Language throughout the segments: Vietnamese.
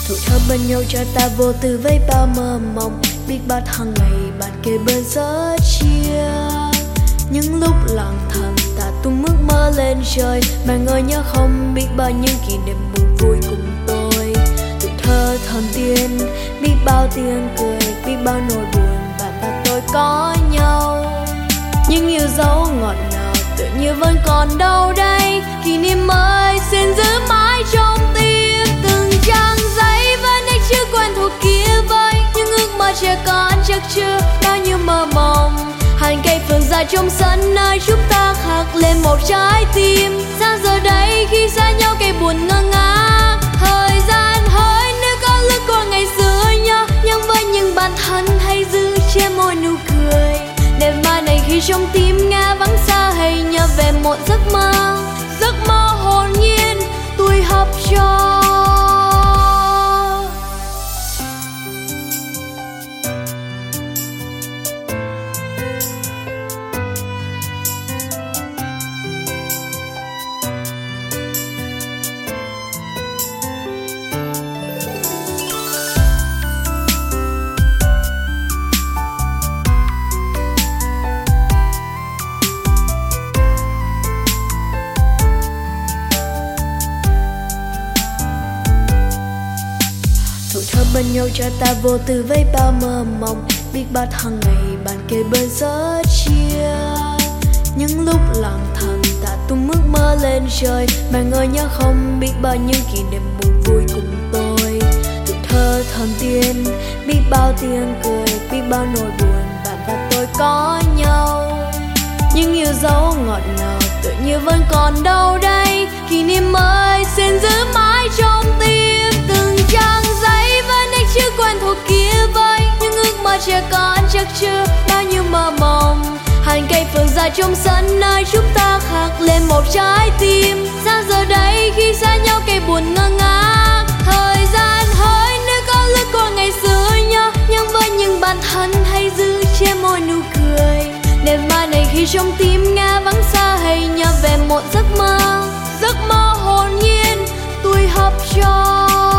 Tuổi thơ bên nhau cho ta vô tư với bao mơ mộng, biết bao hàng ngày bạn kề bên rất chia. Những lúc lặng thầm ta tung ước mơ lên trời, mà ngờ nhớ không biết bao nhiêu kỷ niệm buồn vui cùng tôi. Tuổi thơ thần tiên, biết bao tiếng cười, biết bao nỗi buồn bạn và tôi có nhau. Những yêu dấu ngọt ngào tự như vẫn còn đâu đây, kỷ niệm mới xin giữ mãi trong tim. Từng trang giấy vẫn anh chưa quen thuộc kia vơi, những ước mơ trẻ con chắc chưa bao nhiêu mơ mộng. Hàng cây phượng dài trong sân nơi chúng ta khắc lên một trái tim. Sao giờ đây khi xa nhau cây buồn ngơ ngác, thời gian hỡi nếu có lướt qua ngày xưa nhớ, nhưng với những bạn thân hay giữ trên môi nụ cười. Đêm mai này khi trong tim nghe vắng xa, hay nhớ về một giấc mơ hồn nhiên tuổi học trò. Tuổi thơ bên nhau cho ta vô tư với bao mơ mộng, biết bao hàng ngày bạn kề bên rất chia. Những lúc lặng thầm ta tung ước mơ lên trời, mà ngờ nhớ không biết bao nhiêu kỷ niệm buồn vui cùng tôi. Tuổi thơ thần tiên, biết bao tiếng cười, biết bao nỗi buồn bạn và tôi có nhau. Những yêu dấu ngọt ngào tự như vẫn còn đâu đây, kỷ niệm mới xin giữ mãi trong tim. Từng trang giấy vẫn anh chưa quen thuộc kia vơi, những ước mơ trẻ con chắc chưa bao nhiêu mơ mộng. Hàng cây phượng dài trong sân nơi chúng ta khắc lên một trái tim. Sao giờ đây khi xa nhau cây buồn ngơ ngác, thời gian hỡi nếu có lướt qua ngày xưa nhớ, nhưng với những bạn thân hay giữ trên môi nụ cười. Đêm mai này khi trong tim nghe vắng xa, hay nhớ về một giấc mơ hồn nhiên tuổi học trò.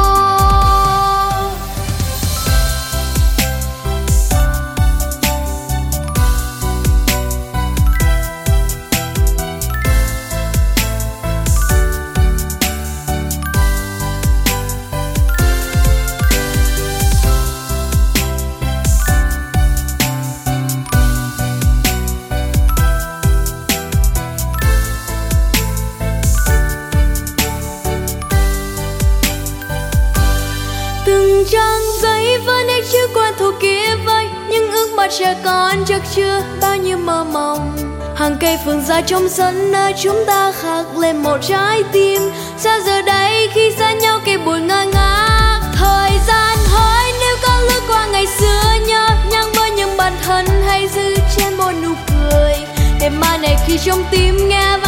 Từng trang giấy vẫn anh chưa quen thuộc kia vơi, những ước mơ trẻ con chắc chưa bao nhiêu mơ mộng. Hàng cây phượng dài trong sân nơi chúng ta khắc lên một trái tim. Sao giờ đây khi xa nhau cây buồn ngơ ngác, thời gian hỡi nếu có lướt qua ngày xưa nhớ, nhưng với những bạn thân hay giữ trên môi nụ cười. Đêm mai này khi trong tim nghe